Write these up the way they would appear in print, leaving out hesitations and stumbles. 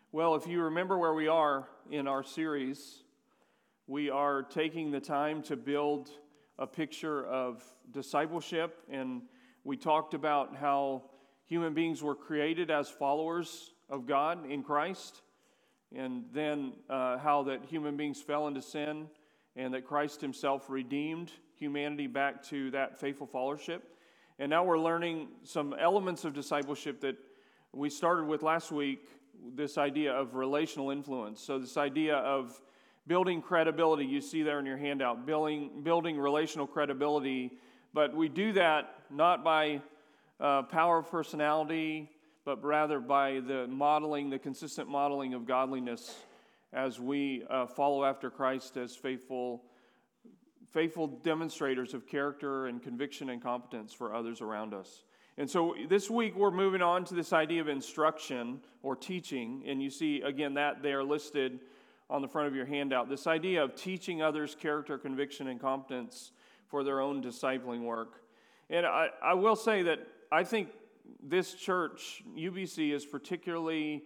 Well, if you remember where we are in our series, we are taking the time to build a picture of discipleship, and we talked about how human beings were created as followers of God in Christ, and then how that human beings fell into sin, and that Christ himself redeemed humanity back to that faithful followership. And now we're learning some elements of discipleship that we started with last week, this idea of relational influence. So this idea of building credibility, you see there in your handout, building relational credibility, but we do that not by power of personality, but rather by the consistent modeling of godliness as we follow after Christ as faithful demonstrators of character and conviction and competence for others around us. And so this week we're moving on to this idea of instruction or teaching, and you see again that they are listed on the front of your handout. This idea of teaching others character, conviction, and competence for their own discipling work. And I will say that I think this church, UBC, is particularly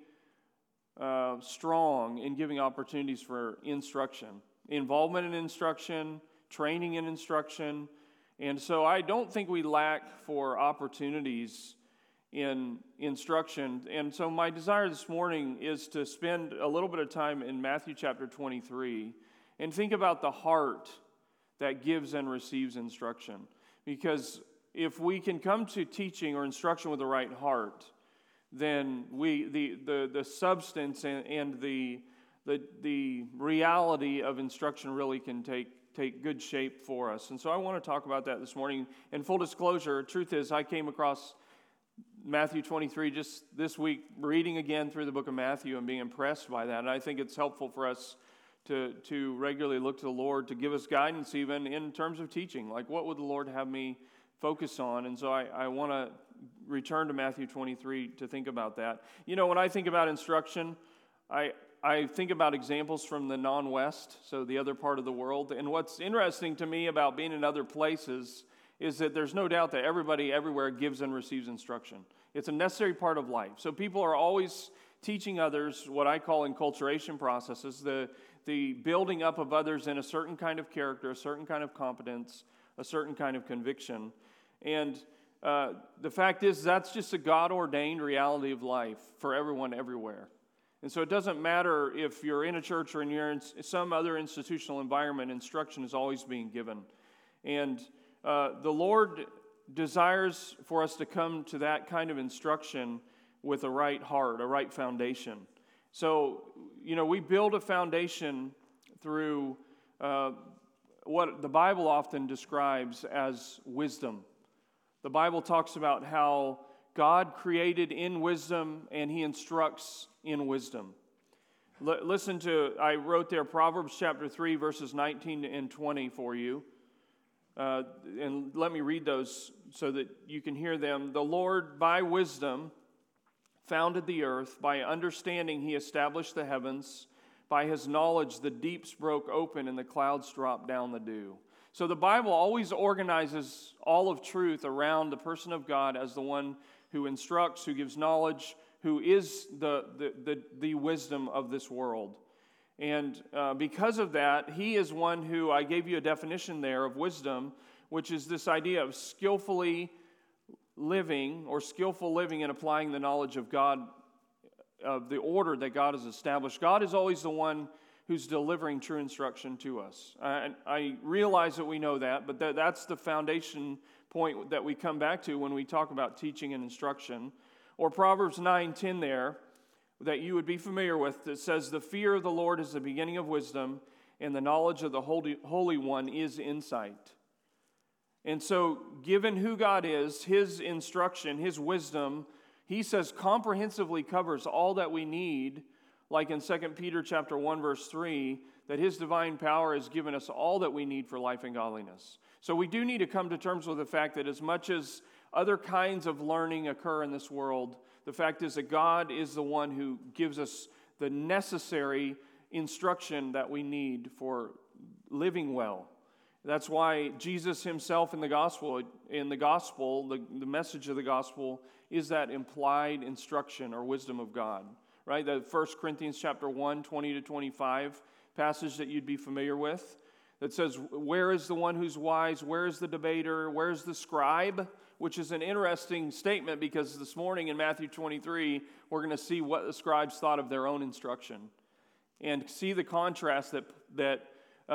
strong in giving opportunities for instruction, involvement in instruction, training in instruction. And so I don't think we lack for opportunities in instruction. And so my desire this morning is to spend a little bit of time in Matthew chapter 23 and think about the heart that gives and receives instruction. Because if we can come to teaching or instruction with the right heart, then the substance and the reality of instruction really can take good shape for us. And so I want to talk about that this morning. And full disclosure, truth is I came across Matthew 23 just this week, reading again through the book of Matthew and being impressed by that. And I think it's helpful for us to regularly look to the Lord to give us guidance even in terms of teaching. Like, what would the Lord have me focus on? And so I want to return to Matthew 23 to think about that. You know, when I think about instruction, I think about examples from the non-West, so the other part of the world. And what's interesting to me about being in other places is that there's no doubt that everybody everywhere gives and receives instruction. It's a necessary part of life. So people are always teaching others what I call enculturation processes, the building up of others in a certain kind of character, a certain kind of competence, a certain kind of conviction. And the fact is that's just a God-ordained reality of life for everyone everywhere. And so it doesn't matter if you're in a church or you're in some other institutional environment, instruction is always being given. And the Lord desires for us to come to that kind of instruction with a right heart, a right foundation. So, you know, we build a foundation through what the Bible often describes as wisdom. The Bible talks about how God created in wisdom and he instructs in wisdom. Listen to, I wrote there Proverbs chapter 3 verses 19 and 20 for you. And let me read those so that you can hear them. The Lord by wisdom founded the earth. By understanding he established the heavens. By his knowledge the deeps broke open and the clouds dropped down the dew. So the Bible always organizes all of truth around the person of God as the one who instructs, who gives knowledge, who is the wisdom of this world. And because of that, he is one who, I gave you a definition there of wisdom, which is this idea of skillfully living or skillful living and applying the knowledge of God, of the order that God has established. God is always the one who's delivering true instruction to us. I realize that we know that, but that's the foundation point that we come back to when we talk about teaching and instruction. Or Proverbs 9:10 there, that you would be familiar with, that says, the fear of the Lord is the beginning of wisdom, and the knowledge of the Holy One is insight. And so, given who God is, his instruction, his wisdom, he says comprehensively covers all that we need, like in 2 Peter chapter 1, verse 3, that his divine power has given us all that we need for life and godliness. So we do need to come to terms with the fact that as much as other kinds of learning occur in this world, the fact is that God is the one who gives us the necessary instruction that we need for living well. That's why Jesus himself in the gospel, the message of the gospel is that implied instruction or wisdom of God. right? The 1 Corinthians chapter 1, 20 to 25 passage that you'd be familiar with that says, where is the one who's wise? Where is the debater? Where's the scribe? Which is an interesting statement because this morning in Matthew 23, we're going to see what the scribes thought of their own instruction and see the contrast that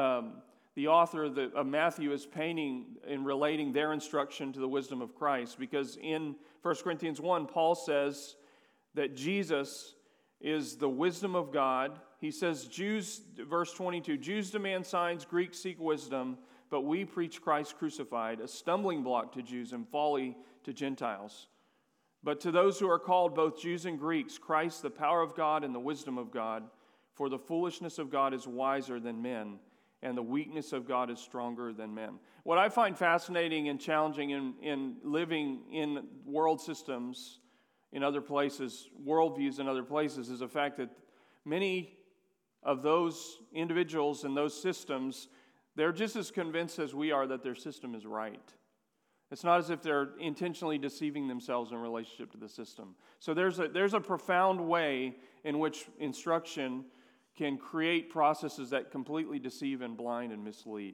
the author of Matthew is painting in relating their instruction to the wisdom of Christ. Because in 1 Corinthians 1, Paul says that Jesus is the wisdom of God. He says, Jews, verse 22, Jews demand signs, Greeks seek wisdom, but we preach Christ crucified, a stumbling block to Jews and folly to Gentiles. But to those who are called, both Jews and Greeks, Christ, the power of God and the wisdom of God, for the foolishness of God is wiser than men, and the weakness of God is stronger than men. What I find fascinating and challenging in living in world systems in other places, worldviews in other places, is the fact that many of those individuals and those systems, they're just as convinced as we are that their system is right. It's not as if they're intentionally deceiving themselves in relationship to the system. So there's a profound way in which instruction can create processes that completely deceive and blind and mislead.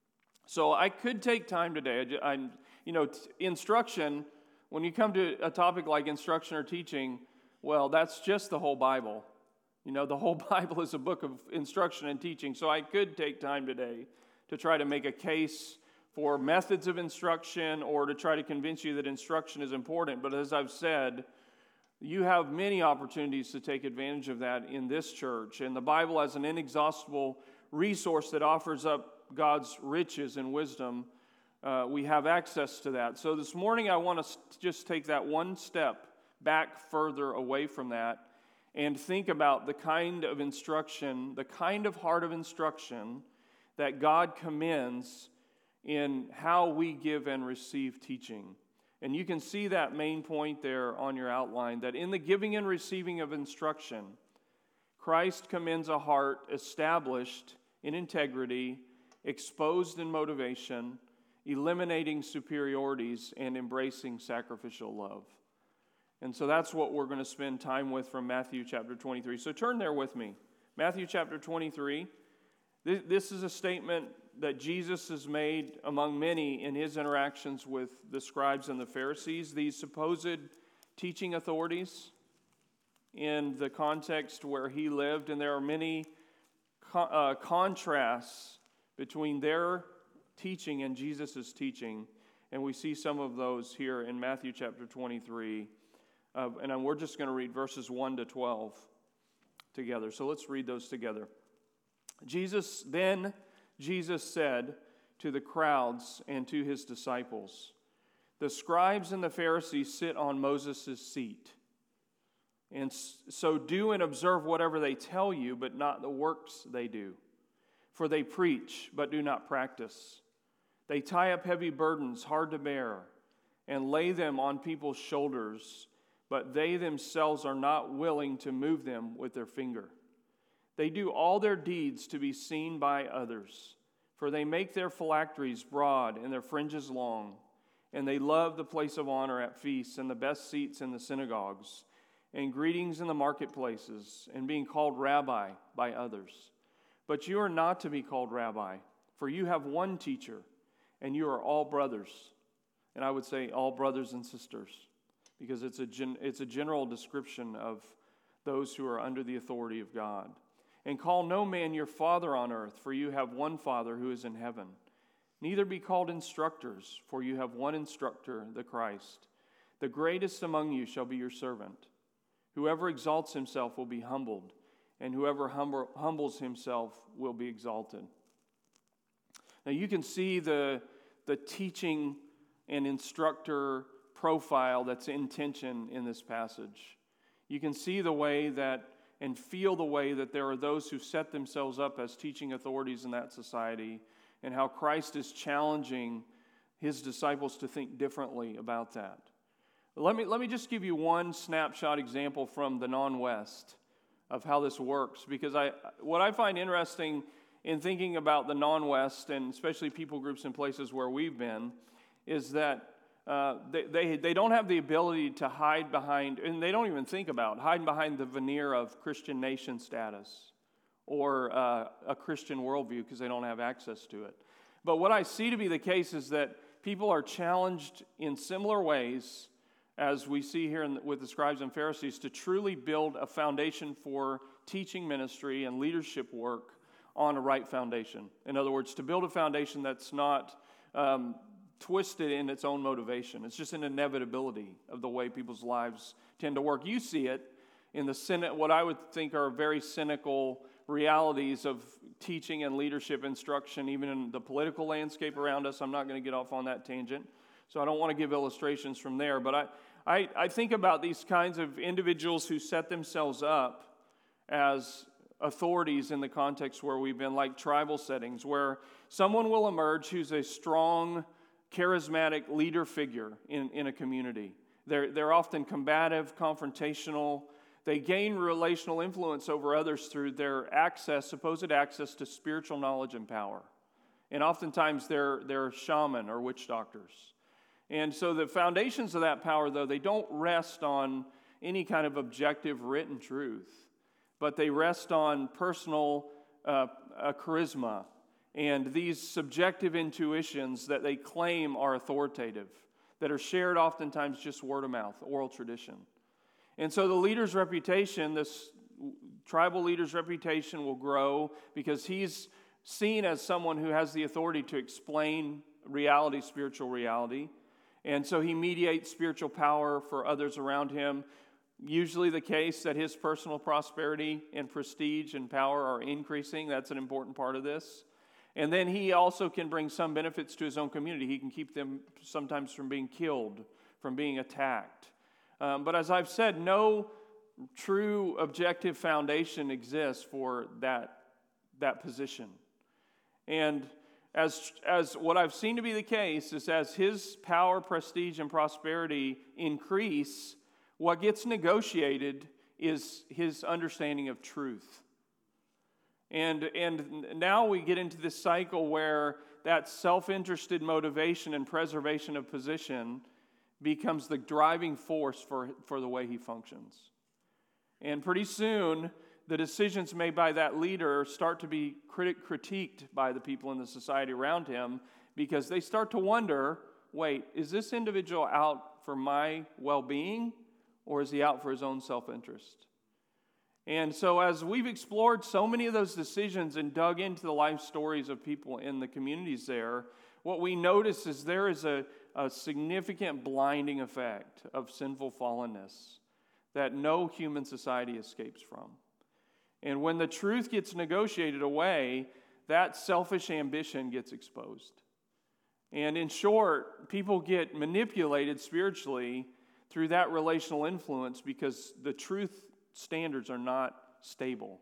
So I could take time today. Instruction, when you come to a topic like instruction or teaching, well, that's just the whole Bible. The whole Bible is a book of instruction and teaching. So I could take time today to try to make a case for methods of instruction or to try to convince you that instruction is important. But as I've said, you have many opportunities to take advantage of that in this church. And the Bible as an inexhaustible resource that offers up God's riches and wisdom. We have access to that. So this morning I want to just take that one step back further away from that and think about the kind of instruction, the kind of heart of instruction that God commends in how we give and receive teaching. And you can see that main point there on your outline, that in the giving and receiving of instruction, Christ commends a heart established in integrity, exposed in motivation, eliminating superiorities, and embracing sacrificial love. And so that's what we're going to spend time with from Matthew chapter 23. So turn there with me. Matthew chapter 23. This is a statement that Jesus has made among many in his interactions with the scribes and the Pharisees, these supposed teaching authorities in the context where he lived. And there are many contrasts between their teaching and Jesus' teaching. And we see some of those here in Matthew chapter 23. And we're just going to read verses 1 to 12 together. So let's read those together. Jesus said to the crowds and to his disciples, "The scribes and the Pharisees sit on Moses' seat. And so do and observe whatever they tell you, but not the works they do. For they preach, but do not practice. They tie up heavy burdens, hard to bear, and lay them on people's shoulders, but they themselves are not willing to move them with their finger. They do all their deeds to be seen by others, for they make their phylacteries broad and their fringes long, and they love the place of honor at feasts and the best seats in the synagogues, and greetings in the marketplaces, and being called rabbi by others. But you are not to be called rabbi, for you have one teacher, and you are all brothers." And I would say all brothers and sisters, because it's a general description of those who are under the authority of God. "And call no man your father on earth, for you have one Father who is in heaven. Neither be called instructors, for you have one instructor, the Christ. The greatest among you shall be your servant. Whoever exalts himself will be humbled, and whoever humbles himself will be exalted." Now you can see the teaching and instructor profile that's in tension in this passage. You can see the way that and feel the way that there are those who set themselves up as teaching authorities in that society, and how Christ is challenging his disciples to think differently about that. Let me just give you one snapshot example from the non-West of how this works, because what I find interesting in thinking about the non-West, and especially people groups in places where we've been, is that they don't have the ability to hide behind, and they don't even think about hiding behind the veneer of Christian nation status or a Christian worldview because they don't have access to it. But what I see to be the case is that people are challenged in similar ways as we see here with the scribes and Pharisees to truly build a foundation for teaching ministry and leadership work on a right foundation. In other words, to build a foundation that's not twisted in its own motivation. It's just an inevitability of the way people's lives tend to work. You see it in what I would think are very cynical realities of teaching and leadership instruction, even in the political landscape around us. I'm not going to get off on that tangent, so I don't want to give illustrations from there. But I think about these kinds of individuals who set themselves up as authorities in the context where we've been, like tribal settings, where someone will emerge who's a strong, charismatic leader figure in a community. They're often combative, confrontational. They gain relational influence over others through their supposed access to spiritual knowledge and power. And oftentimes they're shaman or witch doctors. And so the foundations of that power, though, they don't rest on any kind of objective written truth, but they rest on personal charisma and these subjective intuitions that they claim are authoritative, that are shared oftentimes just word of mouth, oral tradition. And so the leader's reputation, this tribal leader's reputation, will grow because he's seen as someone who has the authority to explain reality, spiritual reality. And so he mediates spiritual power for others around him. Usually the case that his personal prosperity and prestige and power are increasing. That's an important part of this. And then he also can bring some benefits to his own community. He can keep them sometimes from being killed, from being attacked. But as I've said, no true objective foundation exists for that position. And as what I've seen to be the case is as his power, prestige, and prosperity increase, what gets negotiated is his understanding of truth. And now we get into this cycle where that self-interested motivation and preservation of position becomes the driving force for the way he functions. And pretty soon, the decisions made by that leader start to be critiqued by the people in the society around him because they start to wonder, wait, is this individual out for my well-being or is he out for his own self-interest? And so as we've explored so many of those decisions and dug into the life stories of people in the communities there, what we notice is there is a significant blinding effect of sinful fallenness that no human society escapes from. And when the truth gets negotiated away, that selfish ambition gets exposed. And in short, people get manipulated spiritually through that relational influence because the truth standards are not stable.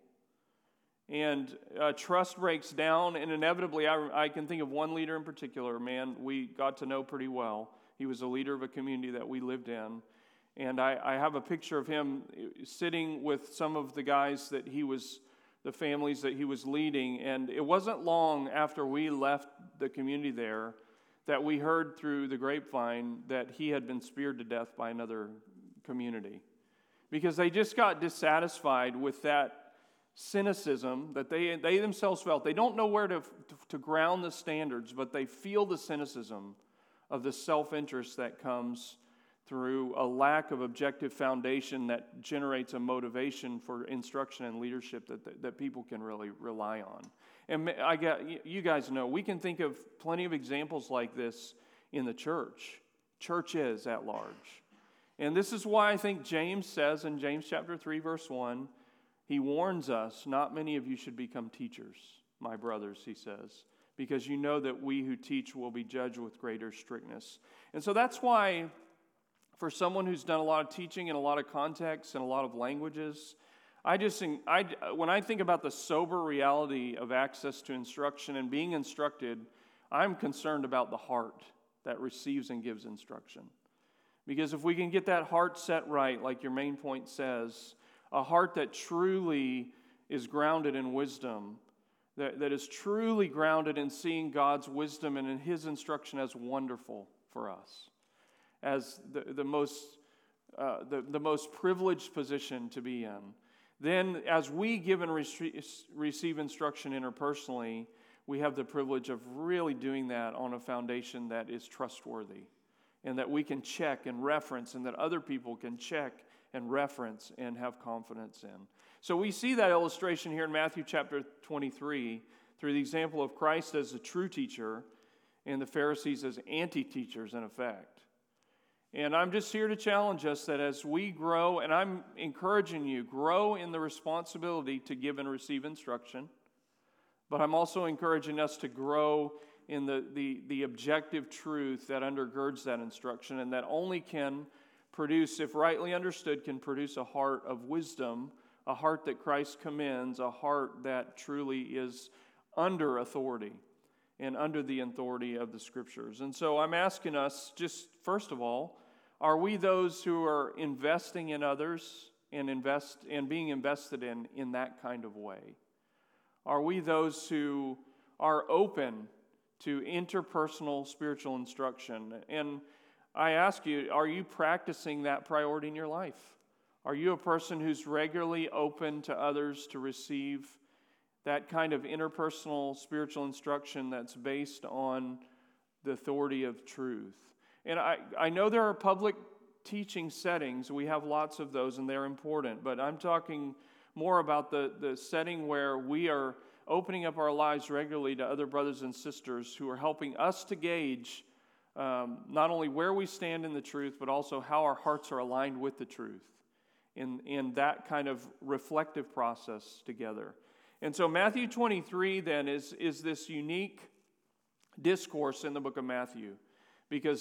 And trust breaks down, and inevitably, I can think of one leader in particular, a man we got to know pretty well. He was a leader of a community that we lived in. And I have a picture of him sitting with some of the guys the families that he was leading. And it wasn't long after we left the community there that we heard through the grapevine that he had been speared to death by another community. Because they just got dissatisfied with that cynicism that they themselves felt. They don't know where to ground the standards, but they feel the cynicism of the self-interest that comes through a lack of objective foundation that generates a motivation for instruction and leadership that people can really rely on. And you guys know, we can think of plenty of examples like this in the church. Churches at large. And this is why I think James says in James chapter 3, verse 1, he warns us, not many of you should become teachers, my brothers, he says, because you know that we who teach will be judged with greater strictness. And so that's why for someone who's done a lot of teaching in a lot of contexts and a lot of languages, when I think about the sober reality of access to instruction and being instructed, I'm concerned about the heart that receives and gives instruction. Because if we can get that heart set right, like your main point says, a heart that truly is grounded in wisdom, that is truly grounded in seeing God's wisdom and in His instruction as wonderful for us. as the most privileged position to be in. Then as we give and receive instruction interpersonally, we have the privilege of really doing that on a foundation that is trustworthy and that we can check and reference and that other people can check and reference and have confidence in. So we see that illustration here in Matthew chapter 23 through the example of Christ as the true teacher and the Pharisees as anti-teachers in effect. And I'm just here to challenge us that as we grow, and I'm encouraging you, grow in the responsibility to give and receive instruction, but I'm also encouraging us to grow in the objective truth that undergirds that instruction and that only can produce, if rightly understood, can produce a heart of wisdom, a heart that Christ commends, a heart that truly is under authority and under the authority of the Scriptures. And so I'm asking us, just first of all, are we those who are investing in others and being invested in that kind of way? Are we those who are open to interpersonal spiritual instruction? And I ask you, are you practicing that priority in your life? Are you a person who's regularly open to others to receive that kind of interpersonal spiritual instruction that's based on the authority of truth? And I know there are public teaching settings. We have lots of those, and they're important. But I'm talking more about the setting where we are opening up our lives regularly to other brothers and sisters who are helping us to gauge not only where we stand in the truth, but also how our hearts are aligned with the truth in that kind of reflective process together. And so Matthew 23 then is this unique discourse in the book of Matthew. Because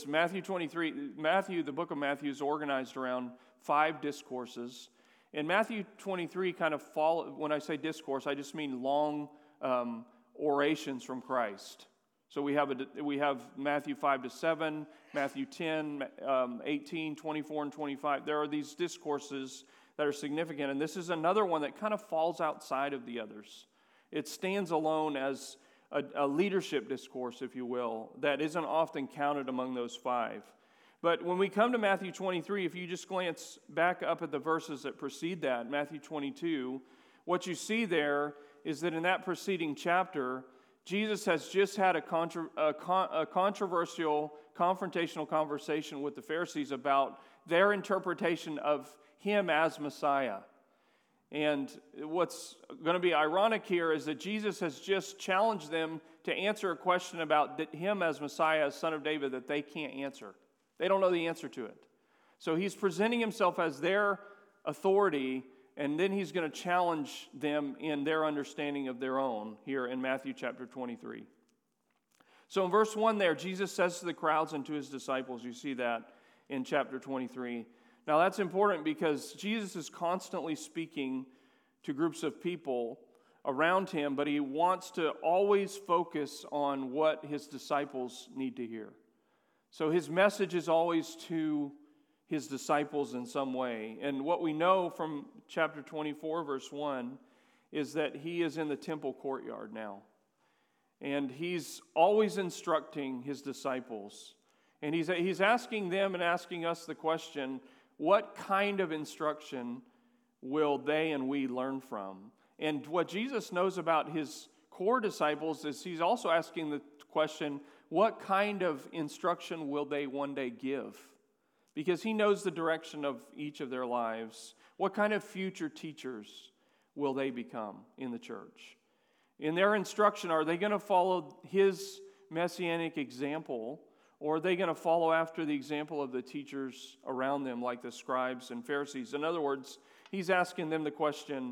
the book of Matthew is organized around 5 discourses. And Matthew 23 kind of when I say discourse, I just mean long orations from Christ. So we have Matthew 5-7, Matthew 10, 18, 24, and 25. There are these discourses that are significant. And this is another one that kind of falls outside of the others. It stands alone as a leadership discourse, if you will, that isn't often counted among those 5. But when we come to Matthew 23, if you just glance back up at the verses that precede that, Matthew 22, what you see there is that in that preceding chapter, Jesus has just had a controversial, confrontational conversation with the Pharisees about their interpretation of him as Messiah. And what's going to be ironic here is that Jesus has just challenged them to answer a question about him as Messiah, as Son of David, that they can't answer. They don't know the answer to it. So he's presenting himself as their authority, and then he's going to challenge them in their understanding of their own here in Matthew chapter 23. So in verse 1 there, Jesus says to the crowds and to his disciples, you see that in chapter 23. Now that's important because Jesus is constantly speaking to groups of people around him, but he wants to always focus on what his disciples need to hear. So his message is always to his disciples in some way. And what we know from chapter 24, verse 1, is that he is in the temple courtyard now. And he's always instructing his disciples. And he's asking them and asking us the question, what kind of instruction will they and we learn from? And what Jesus knows about his core disciples is he's also asking the question, what kind of instruction will they one day give? Because he knows the direction of each of their lives. What kind of future teachers will they become in the church? In their instruction, are they going to follow his messianic example, or are they going to follow after the example of the teachers around them, like the scribes and Pharisees? In other words, he's asking them the question,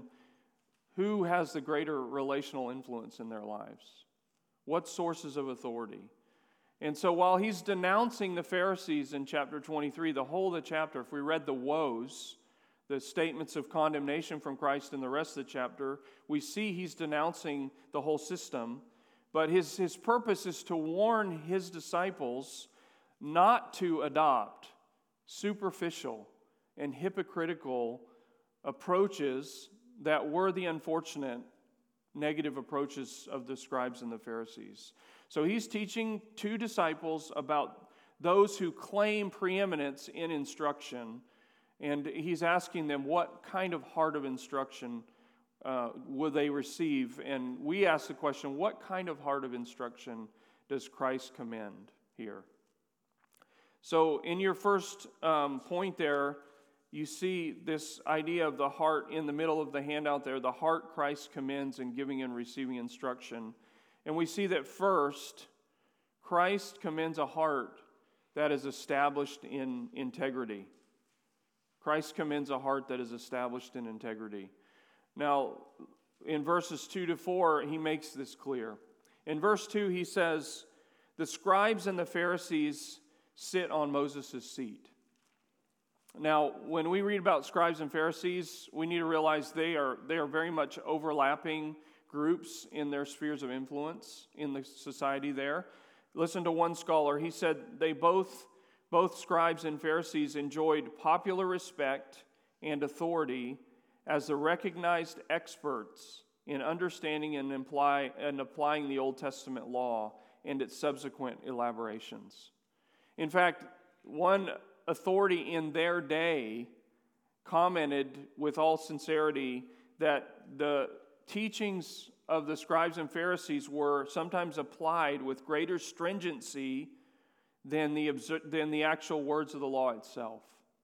who has the greater relational influence in their lives? What sources of authority? And so while he's denouncing the Pharisees in chapter 23, the whole of the chapter, if we read the woes, the statements of condemnation from Christ in the rest of the chapter, we see he's denouncing the whole system. But his purpose is to warn his disciples not to adopt superficial and hypocritical approaches that were the unfortunate negative approaches of the scribes and the Pharisees. So he's teaching two disciples about those who claim preeminence in instruction, and he's asking them what kind of heart of instruction will they receive. And we ask the question, what kind of heart of instruction does Christ commend here? So in your first point there, you see this idea of the heart in the middle of the handout there, the heart Christ commends in giving and receiving instruction. And we see that first, Christ commends a heart that is established in integrity. Christ commends a heart that is established in integrity. Now, in verses 2 to 4, he makes this clear. In verse 2, he says, the scribes and the Pharisees sit on Moses' seat. Now, when we read about scribes and Pharisees, we need to realize they are very much overlapping groups in their spheres of influence in the society there. Listen to one scholar. He said they both scribes and Pharisees enjoyed popular respect and authority as the recognized experts in understanding and applying the Old Testament law and its subsequent elaborations. In fact, one authority in their day commented with all sincerity that the teachings of the scribes and Pharisees were sometimes applied with greater stringency than the actual words of the law itself.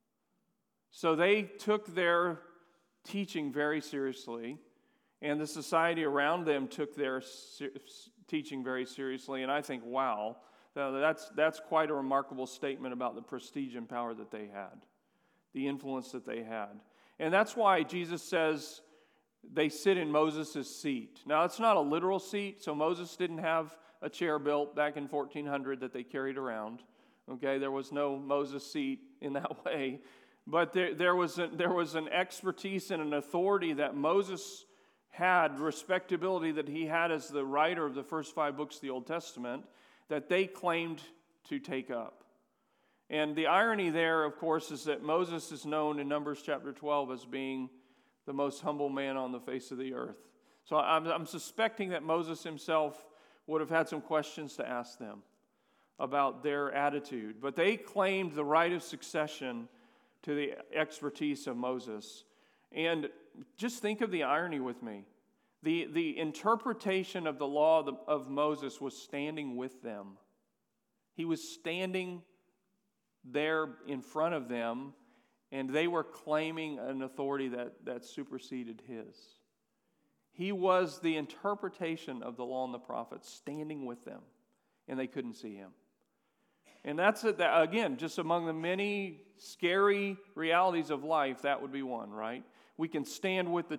So they took their teaching very seriously, and the society around them took their teaching very seriously. And I think, wow, that's quite a remarkable statement about the prestige and power that they had, the influence that they had. And that's why Jesus says they sit in Moses' seat. Now, it's not a literal seat, so Moses didn't have a chair built back in 1400 that they carried around. Okay, there was no Moses seat in that way. But there was an expertise and an authority that Moses had, respectability that he had as the writer of the first 5 books of the Old Testament, that they claimed to take up. And the irony there, of course, is that Moses is known in Numbers chapter 12 as being the most humble man on the face of the earth. So I'm suspecting that Moses himself would have had some questions to ask them about their attitude. But they claimed the right of succession to the expertise of Moses. And just think of the irony with me. The interpretation of the law of Moses was standing with them. He was standing there in front of them, and they were claiming an authority that superseded his. He was the interpretation of the law and the prophets standing with them, and they couldn't see him. And that's it. Again, just among the many scary realities of life, that would be one, right? We can stand in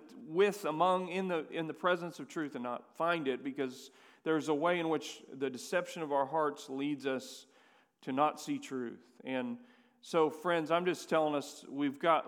the presence of truth and not find it, because there's a way in which the deception of our hearts leads us to not see truth. And so, friends, I'm just telling us we've got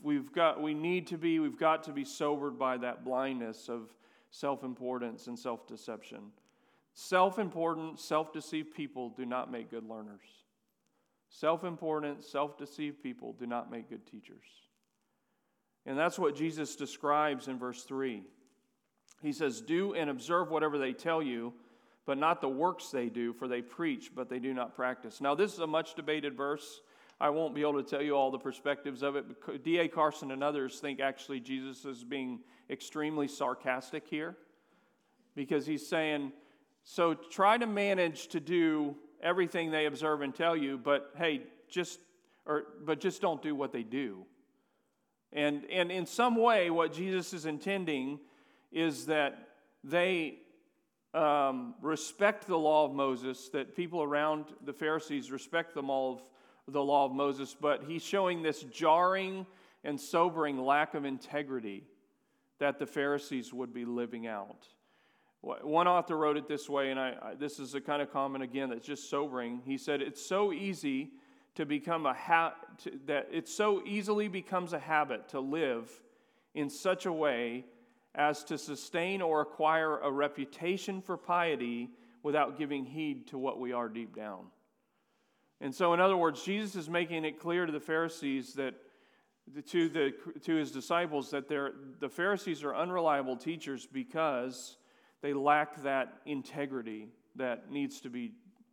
to be sobered by that blindness of self-importance and self-deception. Self-important, self-deceived people do not make good learners. Self-important, self-deceived people do not make good teachers. And that's what Jesus describes in verse 3. He says, "Do and observe whatever they tell you, but not the works they do, for they preach, but they do not practice." Now, this is a much debated verse. I won't be able to tell you all the perspectives of it, but D.A. Carson and others think actually Jesus is being extremely sarcastic here, because he's saying, so try to manage to do everything they observe and tell you, but hey, just don't do what they do. And in some way, what Jesus is intending is that they respect the law of Moses, that people around the Pharisees respect the law of Moses, but he's showing this jarring and sobering lack of integrity that the Pharisees would be living out. One author wrote it this way, and this is a kind of comment again that's just sobering. He said, "It's so easy to become that it so easily becomes a habit to live in such a way as to sustain or acquire a reputation for piety without giving heed to what we are deep down." And so, in other words, Jesus is making it clear to the Pharisees that to his disciples that the Pharisees are unreliable teachers because they lack that integrity that needs to be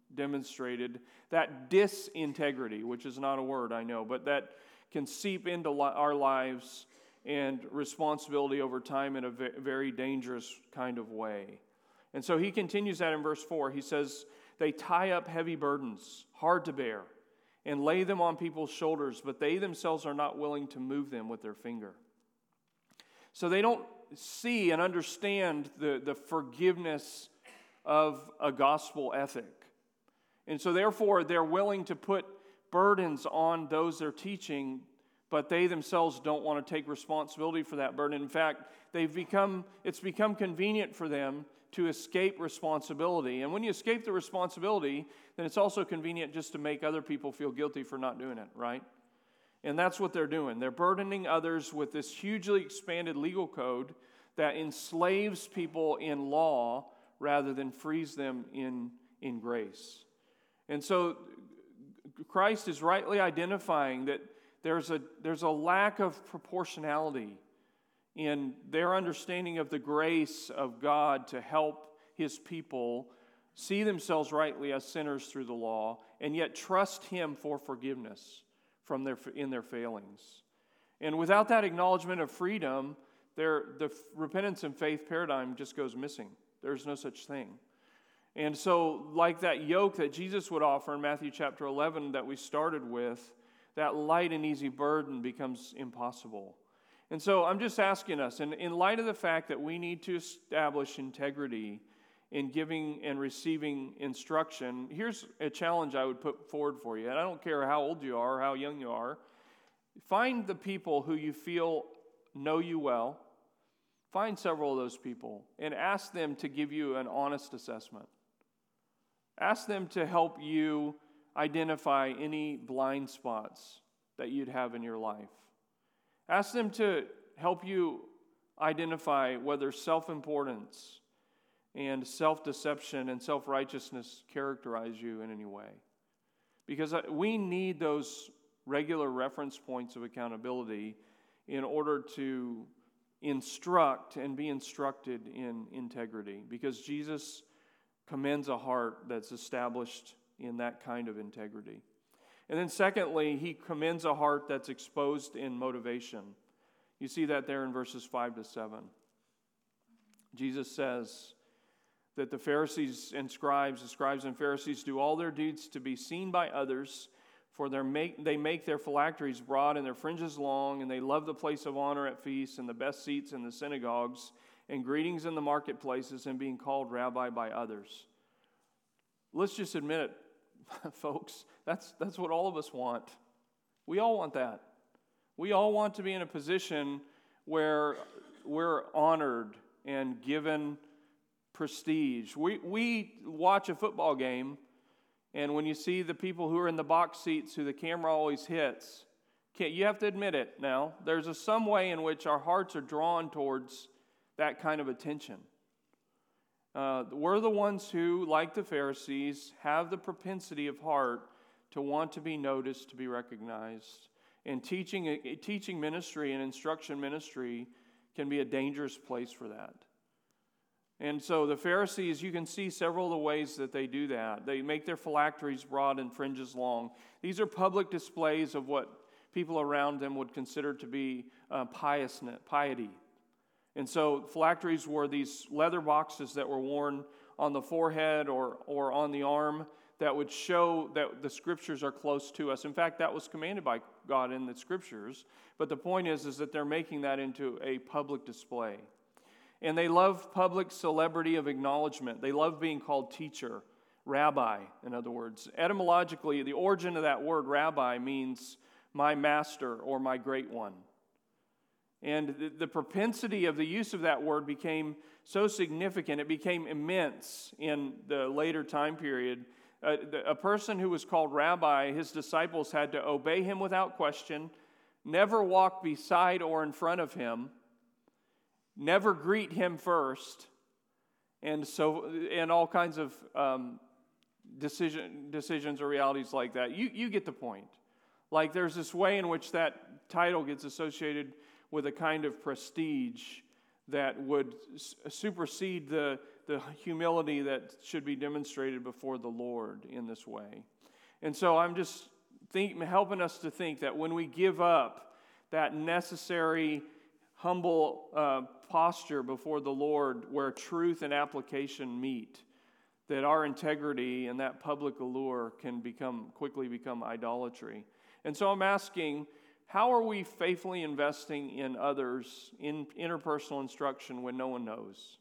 demonstrated, that disintegrity, which is not a word, I know, but that can seep into our lives and responsibility over time in a very dangerous kind of way. And so he continues that in verse 4. He says, they tie up heavy burdens, hard to bear, and lay them on people's shoulders, but they themselves are not willing to move them with their finger. So they don't see and understand the forgiveness of a gospel ethic. And so therefore, they're willing to put burdens on those they're teaching, but they themselves don't want to take responsibility for that burden. In fact, it's become convenient for them to escape responsibility. And when you escape the responsibility, then it's also convenient just to make other people feel guilty for not doing it, right? And that's what they're doing. They're burdening others with this hugely expanded legal code that enslaves people in law rather than frees them in grace. And so Christ is rightly identifying that there's a lack of proportionality in their understanding of the grace of God to help His people see themselves rightly as sinners through the law, and yet trust Him for forgiveness in their failings. And without that acknowledgement of freedom, the repentance and faith paradigm just goes missing. There's no such thing. And so, like that yoke that Jesus would offer in Matthew chapter 11 that we started with, that light and easy burden becomes impossible. And so I'm just asking us, in light of the fact that we need to establish integrity in giving and receiving instruction, here's a challenge I would put forward for you. And I don't care how old you are or how young you are. Find the people who you feel know you well. Find several of those people and ask them to give you an honest assessment. Ask them to help you identify any blind spots that you'd have in your life. Ask them to help you identify whether self-importance and self-deception and self-righteousness characterize you in any way. Because we need those regular reference points of accountability in order to instruct and be instructed in integrity. Because Jesus commends a heart that's established in that kind of integrity. And then secondly, He commends a heart that's exposed in motivation. You see that there in verses 5 to 7. Jesus says that the Pharisees and scribes, the scribes and Pharisees do all their deeds to be seen by others, for they make their phylacteries broad and their fringes long, and they love the place of honor at feasts and the best seats in the synagogues and greetings in the marketplaces and being called rabbi by others. Let's just admit it, folks. That's what all of us want. We all want that. We all want to be in a position where we're honored and given prestige. We watch a football game, and when you see the people who are in the box seats who the camera always hits, you have to admit it now, there's some way in which our hearts are drawn towards that kind of attention. We're the ones who, like the Pharisees, have the propensity of heart to want to be noticed, to be recognized. And teaching ministry and instruction ministry can be a dangerous place for that. And so the Pharisees, you can see several of the ways that they do that. They make their phylacteries broad and fringes long. These are public displays of what people around them would consider to be piety. And so phylacteries were these leather boxes that were worn on the forehead or on the arm that would show that the Scriptures are close to us. In fact, that was commanded by God in the Scriptures. But the point is that they're making that into a public display. And they love public celebrity of acknowledgement. They love being called teacher, rabbi, in other words. Etymologically, the origin of that word rabbi means my master or my great one. And the propensity of the use of that word became so significant, it became immense in the later time period. A person who was called rabbi, his disciples had to obey him without question, never walk beside or in front of him, never greet him first, and all kinds of decisions or realities like that. You get the point. Like there's this way in which that title gets associated with a kind of prestige that would supersede the humility that should be demonstrated before the Lord in this way. And so I'm just helping us to think that when we give up that necessary, humble posture before the Lord where truth and application meet, that our integrity and that public allure can quickly become idolatry. And so I'm asking, how are we faithfully investing in others in interpersonal instruction when no one knows?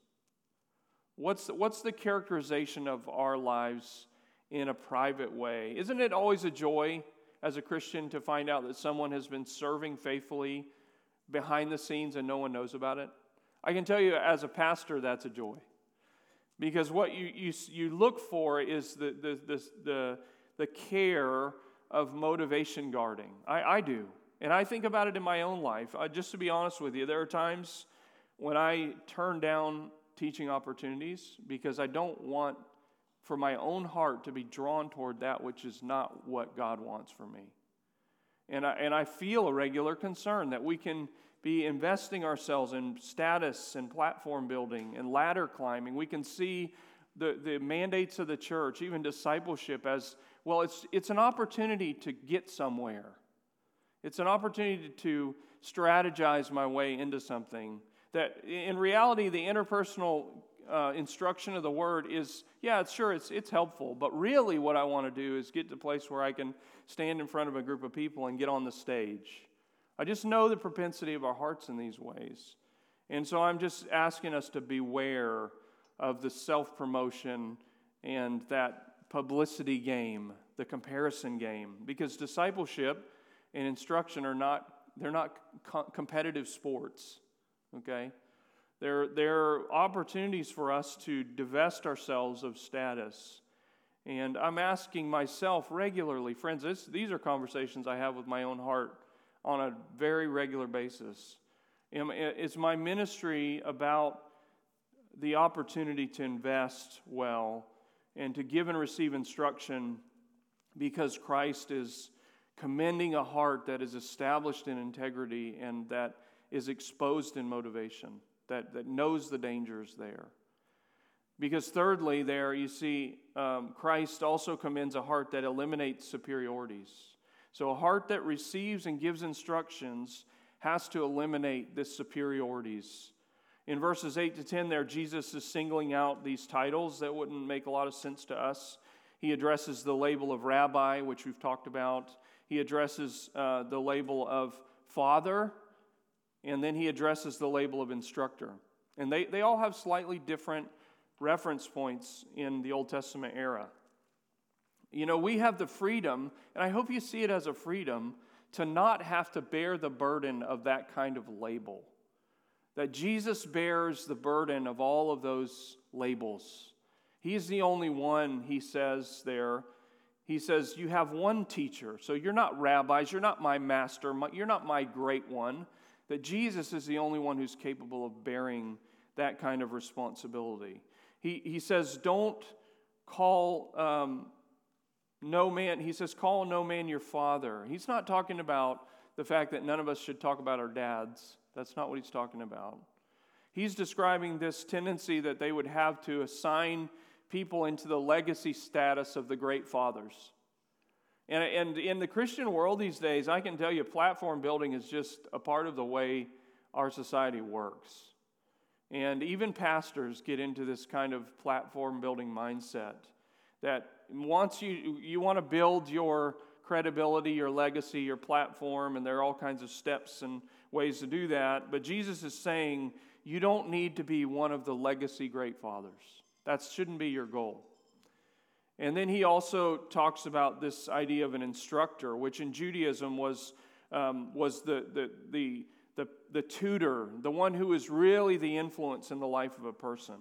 What's the characterization of our lives in a private way? Isn't it always a joy as a Christian to find out that someone has been serving faithfully behind the scenes and no one knows about it? I can tell you as a pastor, that's a joy. Because what you look for is the care of motivation guarding. I do. And I think about it in my own life. Just to be honest with you, there are times when I turn down teaching opportunities because I don't want for my own heart to be drawn toward that which is not what God wants for me. And I feel a regular concern that we can be investing ourselves in status and platform building and ladder climbing. We can see the mandates of the church, even discipleship, as, well, it's an opportunity to get somewhere. It's an opportunity to strategize my way into something. That in reality, the interpersonal instruction of the Word is, it's helpful, but really what I want to do is get to a place where I can stand in front of a group of people and get on the stage. I just know the propensity of our hearts in these ways. And so I'm just asking us to beware of the self-promotion and that publicity game, the comparison game, because discipleship and instruction are not competitive sports, okay? They're opportunities for us to divest ourselves of status. And I'm asking myself regularly, friends, these are conversations I have with my own heart on a very regular basis. Is my ministry about the opportunity to invest well and to give and receive instruction because Christ is commending a heart that is established in integrity and that is exposed in motivation, that knows the dangers there? Because thirdly, there you see Christ also commends a heart that eliminates superiorities. So a heart that receives and gives instructions has to eliminate the superiorities. In verses 8 to 10 there, Jesus is singling out these titles that wouldn't make a lot of sense to us. He addresses the label of rabbi, which we've talked about. He addresses the label of father, and then he addresses the label of instructor. And they all have slightly different reference points in the Old Testament era. You know, we have the freedom, and I hope you see it as a freedom, to not have to bear the burden of that kind of label. That Jesus bears the burden of all of those labels. He's the only one, he says there. He says, you have one teacher. So you're not rabbis, you're not my master, you're not my great one. That Jesus is the only one who's capable of bearing that kind of responsibility. He says, don't call no man, he says, call no man your father. He's not talking about the fact that none of us should talk about our dads. That's not what he's talking about. He's describing this tendency that they would have to assign people into the legacy status of the great fathers. And in the Christian world these days, I can tell you platform building is just a part of the way our society works. And even pastors get into this kind of platform building mindset that once you want to build your credibility, your legacy, your platform, and there are all kinds of steps and ways to do that. But Jesus is saying you don't need to be one of the legacy great fathers. That shouldn't be your goal. And then he also talks about this idea of an instructor, which in Judaism was the tutor, the one who is really the influence in the life of a person.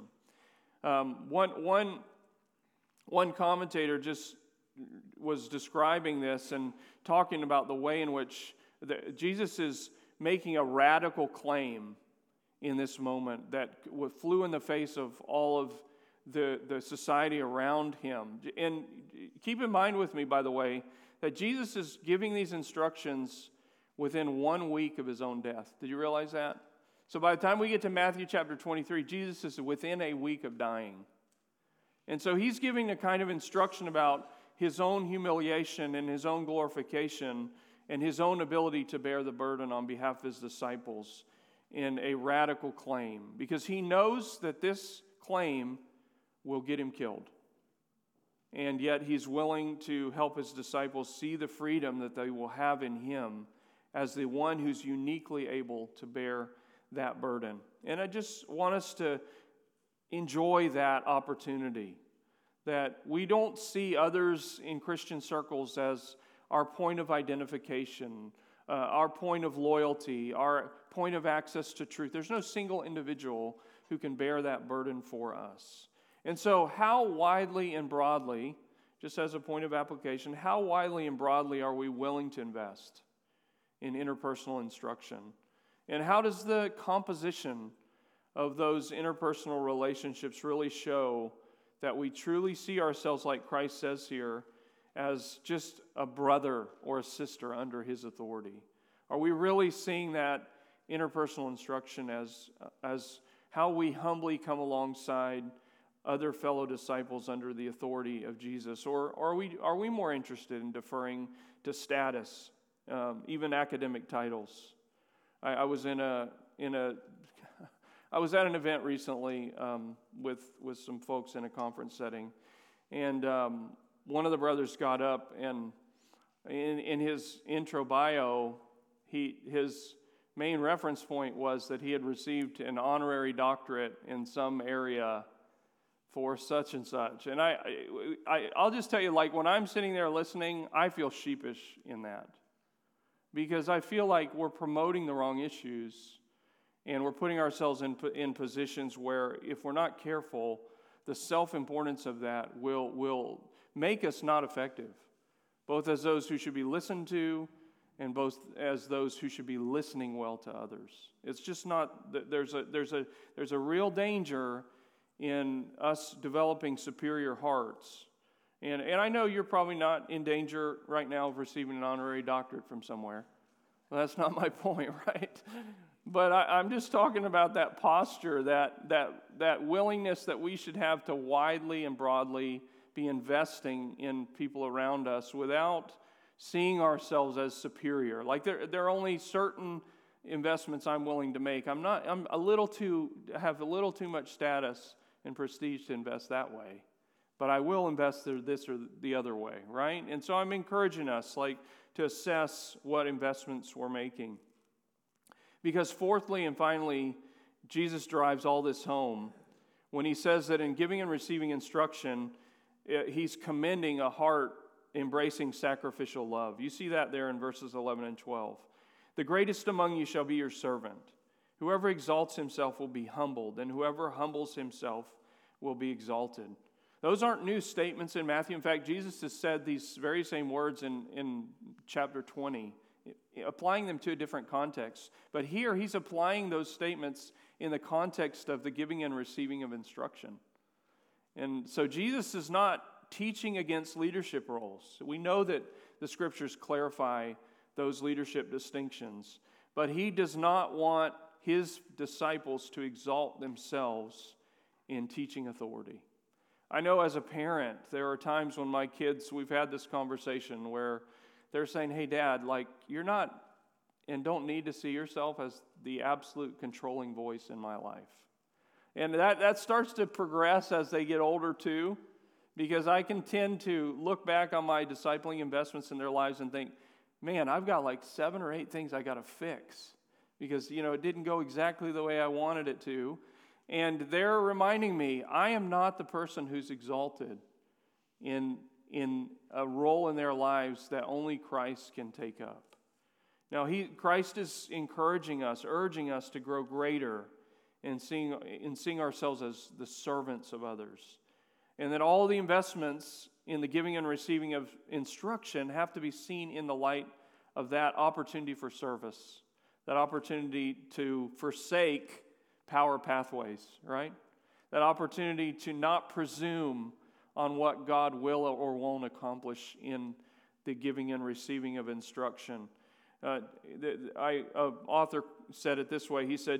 One commentator just was describing this and talking about the way in which Jesus is making a radical claim in this moment that flew in the face of all of the society around him. And keep in mind with me, by the way, that Jesus is giving these instructions within 1 week of his own death. Did you realize that? So by the time we get to Matthew chapter 23, Jesus is within a week of dying. And so he's giving a kind of instruction about his own humiliation and his own glorification and his own ability to bear the burden on behalf of his disciples in a radical claim, because he knows that this claim will get him killed. And yet he's willing to help his disciples see the freedom that they will have in him as the one who's uniquely able to bear that burden. And I just want us to enjoy that opportunity, that we don't see others in Christian circles as our point of identification, our point of loyalty, our point of access to truth. There's no single individual who can bear that burden for us. And so how widely and broadly, just as a point of application, how widely and broadly are we willing to invest in interpersonal instruction? And how does the composition of those interpersonal relationships really show that we truly see ourselves, like Christ says here, as just a brother or a sister under his authority? Are we really seeing that interpersonal instruction as how we humbly come alongside other fellow disciples under the authority of Jesus? Or are we more interested in deferring to status, even academic titles? I was at an event recently with some folks in a conference setting, and one of the brothers got up, and in his intro bio, his main reference point was that he had received an honorary doctorate in some area for such and such. And I'll just tell you, like, when I'm sitting there listening, I feel sheepish in that, because I feel like we're promoting the wrong issues, and we're putting ourselves in positions where, if we're not careful, the self-importance of that will make us not effective, both as those who should be listened to and both as those who should be listening well to others. It's just not, there's a real danger in us developing superior hearts. And I know you're probably not in danger right now of receiving an honorary doctorate from somewhere. Well, that's not my point, right? But I'm just talking about that posture, that willingness that we should have to widely and broadly be investing in people around us without seeing ourselves as superior. Like there are only certain investments I'm willing to make. have a little too much status and prestige to invest that way. But I will invest this or the other way, right? And so I'm encouraging us, to assess what investments we're making. Because fourthly and finally, Jesus drives all this home when he says that in giving and receiving instruction, he's commending a heart embracing sacrificial love. You see that there in verses 11 and 12. The greatest among you shall be your servant. Whoever exalts himself will be humbled, and whoever humbles himself will be exalted. Those aren't new statements in Matthew. In fact, Jesus has said these very same words in chapter 20, applying them to a different context. But here he's applying those statements in the context of the giving and receiving of instruction. And so Jesus is not teaching against leadership roles. We know that the scriptures clarify those leadership distinctions, but he does not want his disciples to exalt themselves in teaching authority. I know as a parent, there are times when my kids, we've had this conversation where they're saying, hey, Dad, you're not and don't need to see yourself as the absolute controlling voice in my life. And that starts to progress as they get older too, because I can tend to look back on my discipling investments in their lives and think, man, I've got 7 or 8 things I got to fix because, it didn't go exactly the way I wanted it to. And they're reminding me, I am not the person who's exalted in a role in their lives that only Christ can take up. Now, Christ is encouraging us, urging us to grow greater in seeing ourselves as the servants of others. And that all the investments in the giving and receiving of instruction have to be seen in the light of that opportunity for service, that opportunity to forsake power pathways, right? That opportunity to not presume on what God will or won't accomplish in the giving and receiving of instruction. An author said it this way. He said,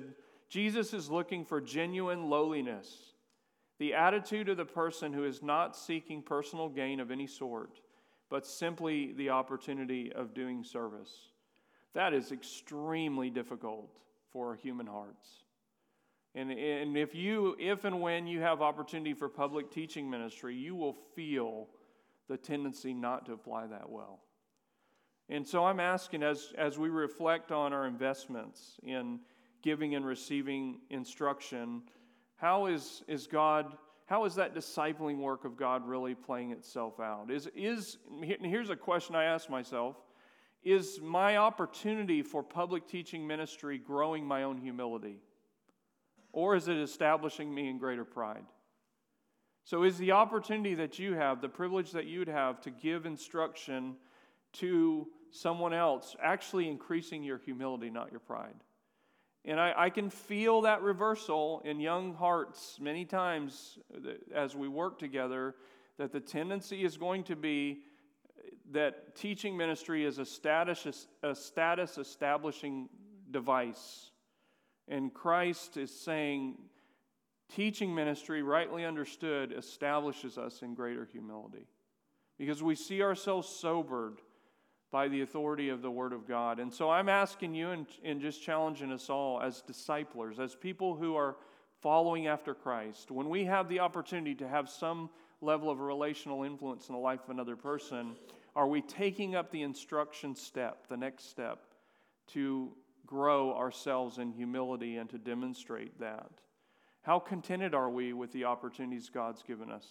Jesus is looking for genuine lowliness, the attitude of the person who is not seeking personal gain of any sort, but simply the opportunity of doing service. That is extremely difficult for human hearts. And if and when you have opportunity for public teaching ministry, you will feel the tendency not to apply that well. And so I'm asking, as we reflect on our investments in giving and receiving instruction, how is that discipling work of God really playing itself out? Here's a question I ask myself: is my opportunity for public teaching ministry growing my own humility? Or is it establishing me in greater pride? So is the opportunity that you have, the privilege that you would have to give instruction to someone else, actually increasing your humility, not your pride? And I can feel that reversal in young hearts many times as we work together, that the tendency is going to be that teaching ministry is a status establishing device. And Christ is saying, teaching ministry, rightly understood, establishes us in greater humility. Because we see ourselves sobered by the authority of the Word of God. And so I'm asking you and just challenging us all as disciplers, as people who are following after Christ, when we have the opportunity to have some level of relational influence in the life of another person, are we taking up the instruction step, the next step, to grow ourselves in humility and to demonstrate that? How contented are we with the opportunities God's given us?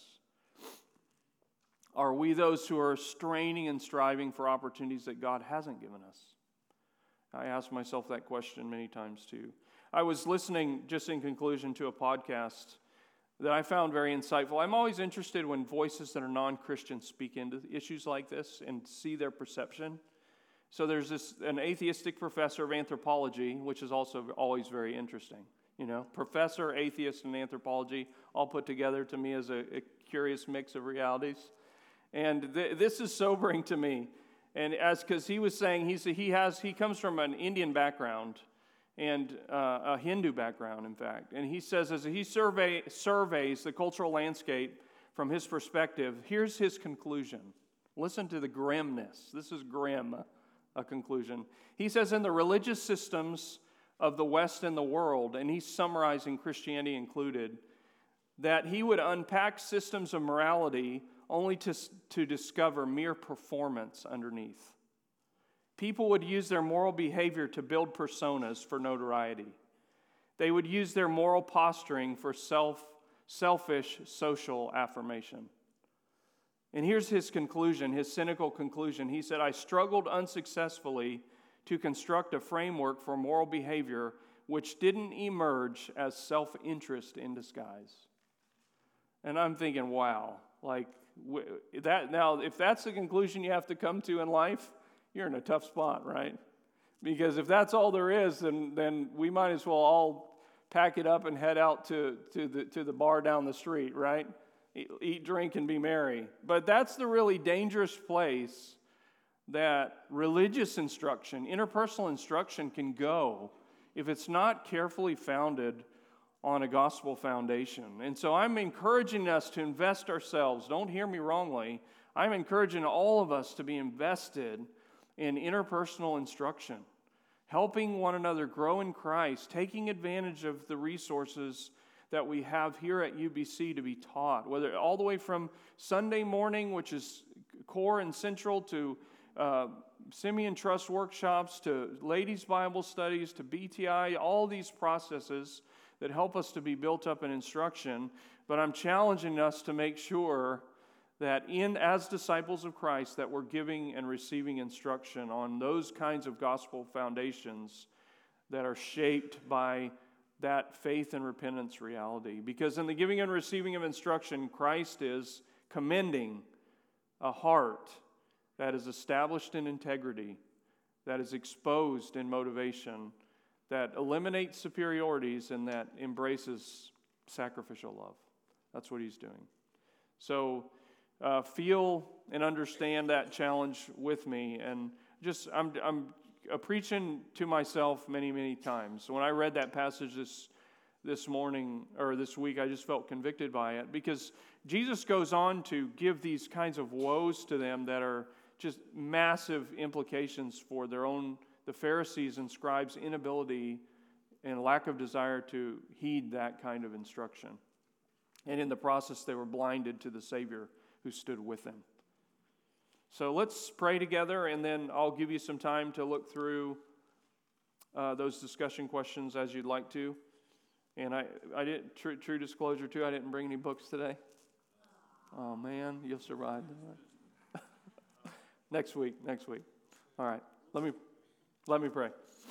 Are we those who are straining and striving for opportunities that God hasn't given us? I ask myself that question many times too. I was listening, just in conclusion, to a podcast that I found very insightful. I'm always interested when voices that are non-Christian speak into issues like this and see their perception. So there's an atheistic professor of anthropology, which is also always very interesting. Professor, atheist, and anthropology all put together to me as a curious mix of realities. And this is sobering to me. And because he was saying, he comes from an Indian background and a Hindu background, in fact. And he says, as he surveys the cultural landscape from his perspective, here's his conclusion. Listen to the grimness. This is grim. A conclusion. He says, in the religious systems of the West and the world, and he's summarizing Christianity included, that he would unpack systems of morality only to discover mere performance underneath. People would use their moral behavior to build personas for notoriety. They would use their moral posturing for selfish social affirmation. And here's his conclusion, his cynical conclusion. He said, I struggled unsuccessfully to construct a framework for moral behavior which didn't emerge as self-interest in disguise. And I'm thinking, wow, now if that's the conclusion you have to come to in life, you're in a tough spot, right? Because if that's all there is, then we might as well all pack it up and head out to the bar down the street, right? Eat, drink, and be merry. But that's the really dangerous place that religious instruction, interpersonal instruction can go if it's not carefully founded on a gospel foundation. And so I'm encouraging us to invest ourselves. Don't hear me wrongly. I'm encouraging all of us to be invested in interpersonal instruction, helping one another grow in Christ, taking advantage of the resources that we have here at UBC to be taught, whether all the way from Sunday morning, which is core and central, to Simeon Trust workshops, to ladies' Bible studies, to BTI, all these processes that help us to be built up in instruction. But I'm challenging us to make sure that as disciples of Christ, that we're giving and receiving instruction on those kinds of gospel foundations that are shaped by that faith and repentance reality. Because in the giving and receiving of instruction, Christ is commending a heart that is established in integrity, that is exposed in motivation, that eliminates superiorities, and that embraces sacrificial love. That's what he's doing. So feel and understand that challenge with me, and just I'm preaching to myself many, many times. When I read that passage this morning or this week, I just felt convicted by it because Jesus goes on to give these kinds of woes to them that are just massive implications for the Pharisees and scribes' inability and lack of desire to heed that kind of instruction. And in the process, they were blinded to the Savior who stood with them. So let's pray together, and then I'll give you some time to look through those discussion questions as you'd like to. And I didn't, true disclosure too, I didn't bring any books today. Oh man, you'll survive that. Next week. All right, let me pray.